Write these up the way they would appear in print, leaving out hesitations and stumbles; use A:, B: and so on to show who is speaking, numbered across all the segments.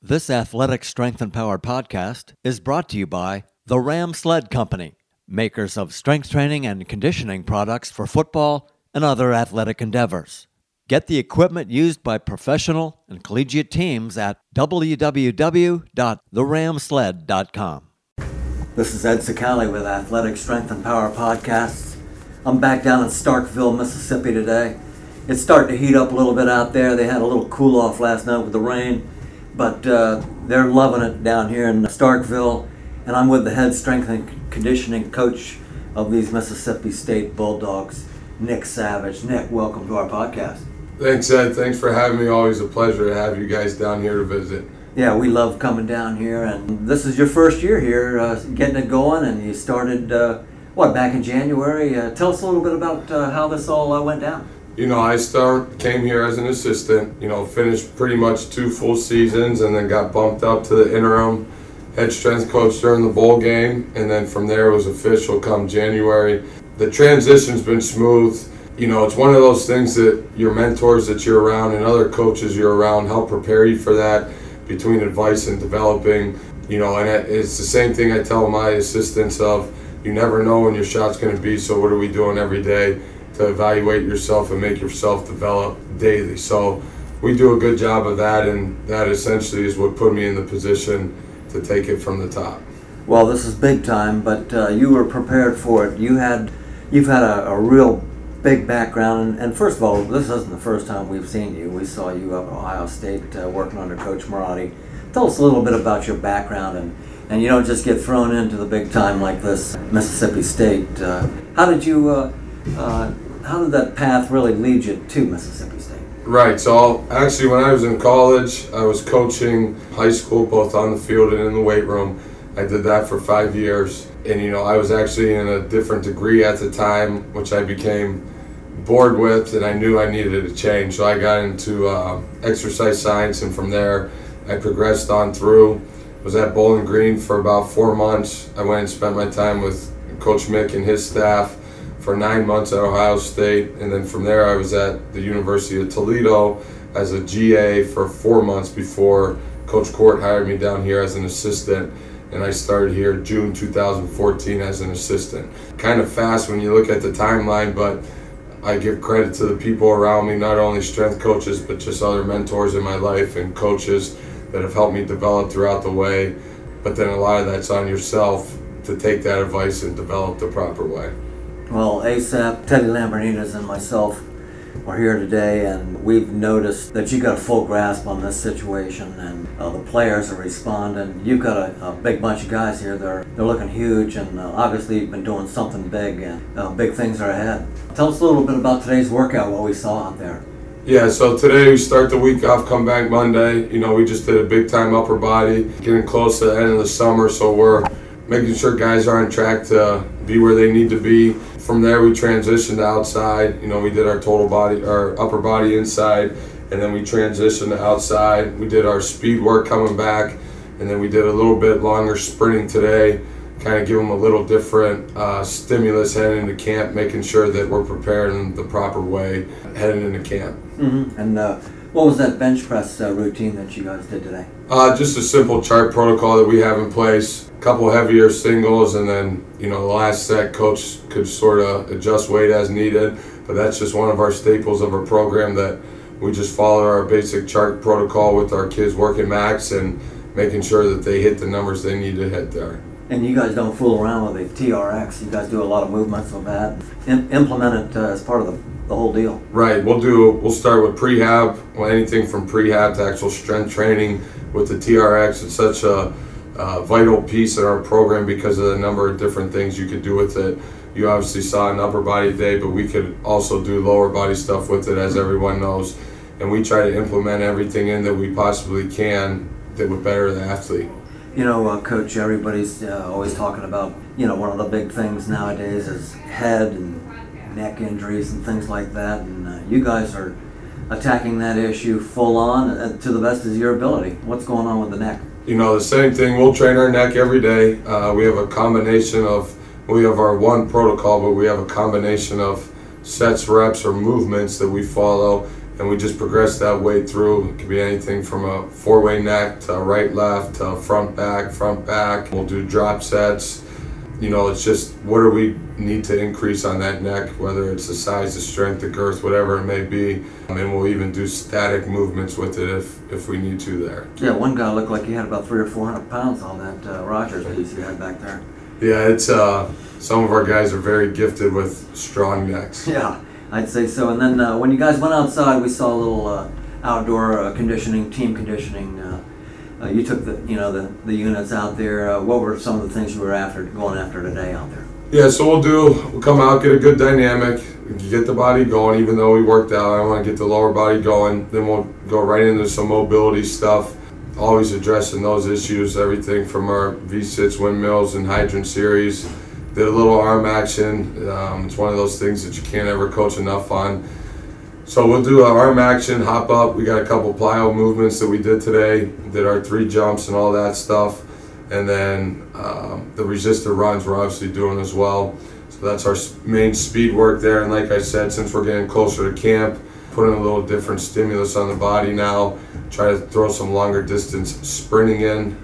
A: This Athletic Strength and Power podcast is brought to you by the Ram Sled Company, makers of strength training and conditioning products for football and other athletic endeavors. Get the equipment used by professional and collegiate teams at www.theramsled.com. This is Ed Sicali with Athletic Strength and Power podcasts. I'm back down in Starkville, Mississippi today. It's starting to heat up a little bit out there. They had a little cool off last night with the rain. But they're loving it down here in Starkville, and I'm with the head strength and conditioning coach of these Mississippi State Bulldogs, Nick Savage. Nick, welcome to our podcast.
B: Thanks, Ed. Thanks for having me. Always a pleasure to have you guys down here to visit.
A: Yeah, we love coming down here, and this is your first year here, getting it going, and you started, back in January? Tell us a little bit about how this all went down.
B: I came here as an assistant, finished pretty much 2 full seasons and then got bumped up to the interim head strength coach during the bowl game. And then from there it was official come January. The transition's been smooth. It's one of those things that your mentors that you're around and other coaches you're around help prepare you for that between advice and developing. And it's the same thing I tell my assistants of, you never know when your shot's going to be, so what are we doing every day to evaluate yourself and make yourself develop daily. So we do a good job of that, and that essentially is what put me in the position to take it from the top.
A: Well, this is big time, but you were prepared for it. You've had a real big background, and first of all, this isn't the first time we've seen you. We saw you up at Ohio State working under Coach Marotti. Tell us a little bit about your background, and you don't just get thrown into the big time like this, Mississippi State. How did that path really lead you to Mississippi State?
B: Right, so actually when I was in college, I was coaching high school both on the field and in the weight room. I did that for 5 years, and I was actually in a different degree at the time, which I became bored with, and I knew I needed a change. So I got into exercise science, and from there I progressed on through. Was at Bowling Green for about 4 months. I went and spent my time with Coach Mick and his staff for 9 months at Ohio State, and then from there I was at the University of Toledo as a GA for 4 months before Coach Court hired me down here as an assistant, and I started here June 2014 as an assistant. Kind of fast when you look at the timeline, but I give credit to the people around me, not only strength coaches, but just other mentors in my life and coaches that have helped me develop throughout the way. But then a lot of that's on yourself to take that advice and develop the proper way.
A: Well, ASAP, Teddy Lambrinides, and myself are here today, and we've noticed that you got a full grasp on this situation, and the players are responding. You've got a big bunch of guys here. They're looking huge, and obviously you've been doing something big, and big things are ahead. Tell us a little bit about today's workout, what we saw out there.
B: Yeah, so today we start the week off, come back Monday. We just did a big time upper body, getting close to the end of the summer, so we're making sure guys are on track to be where they need to be. From there, we transitioned to outside. We did our total body, our upper body inside, and then we transitioned to outside. We did our speed work coming back, and then we did a little bit longer sprinting today, kind of give them a little different stimulus heading into camp, making sure that we're prepared in the proper way heading into camp.
A: Mm-hmm. And what was that bench press routine that you guys did today?
B: Just a simple chart protocol that we have in place. A couple heavier singles, and then the last set coach could sort of adjust weight as needed. But that's just one of our staples of our program, that we just follow our basic chart protocol with our kids working max and making sure that they hit the numbers they need to hit there.
A: And you guys don't fool around with the TRX. You guys do a lot of movements with that. Implement it as part of the whole deal.
B: Right. We'll start with prehab. Anything from prehab to actual strength training with the TRX. It's such a vital piece in our program because of the number of different things you could do with it. You obviously saw an upper body day, but we could also do lower body stuff with it, as everyone knows. And we try to implement everything in that we possibly can that would better the athlete.
A: Coach, everybody's always talking about, one of the big things nowadays is head and neck injuries and things like that. And you guys are attacking that issue full on to the best of your ability. What's going on with the neck?
B: The same thing. We'll train our neck every day. We have a combination of, we have our one protocol, but we have a combination of sets, reps, or movements that we follow and we just progress that way through. It could be anything from a 4-way neck to right-left to front back. We'll do drop sets. It's just what do we need to increase on that neck, whether it's the size, the strength, the girth, whatever it may be. And we'll even do static movements with it if we need to there.
A: Yeah, one guy looked like he had about 300 or 400 pounds on that Rogers piece he had back there.
B: Yeah, it's some of our guys are very gifted with strong necks.
A: Yeah, I'd say so. And then when you guys went outside, we saw a little outdoor conditioning, team conditioning. You took the units out there. What were some of the things you were going after today out there?
B: Yeah, so we'll come out, get a good dynamic, get the body going. Even though we worked out, I want to get the lower body going. Then we'll go right into some mobility stuff. Always addressing those issues, everything from our V-sits, windmills, and hydrant series. Did a little arm action. It's one of those things that you can't ever coach enough on. So we'll do our arm action, hop up. We got a couple plyo movements that we did today. Did our 3 jumps and all that stuff. And then the resistor runs we're obviously doing as well. So that's our main speed work there. And like I said, since we're getting closer to camp, putting a little different stimulus on the body now. Try to throw some longer distance sprinting in,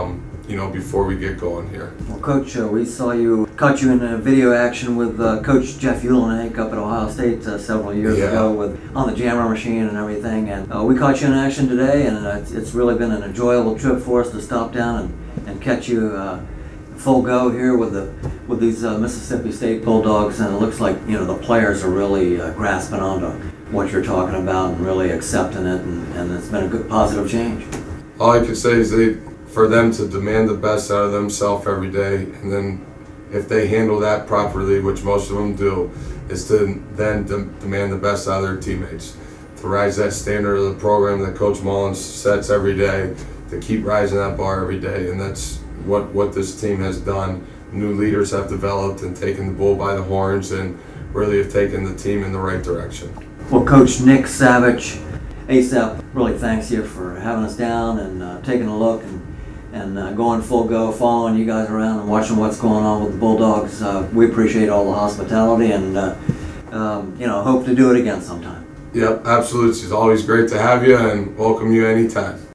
B: before we get going here.
A: Well, Coach, we caught you in a video action with Coach Jeff Uhlenhake up at Ohio State several years ago on the jammer machine and everything. And we caught you in action today, and it's really been an enjoyable trip for us to stop down and catch you full go here with these Mississippi State Bulldogs. And it looks like the players are really grasping onto what you're talking about and really accepting it, and it's been a good positive change.
B: All I could say is for them to demand the best out of themselves every day, and then if they handle that properly, which most of them do, is to then demand the best out of their teammates. To rise that standard of the program that Coach Mullins sets every day, to keep rising that bar every day, and that's what this team has done. New leaders have developed and taken the bull by the horns and really have taken the team in the right direction.
A: Well, Coach Nick Savage, ASAP, really thanks you for having us down and taking a look and going full go, following you guys around and watching what's going on with the Bulldogs. We appreciate all the hospitality and hope to do it again sometime.
B: Yep, absolutely. It's always great to have you and welcome you anytime.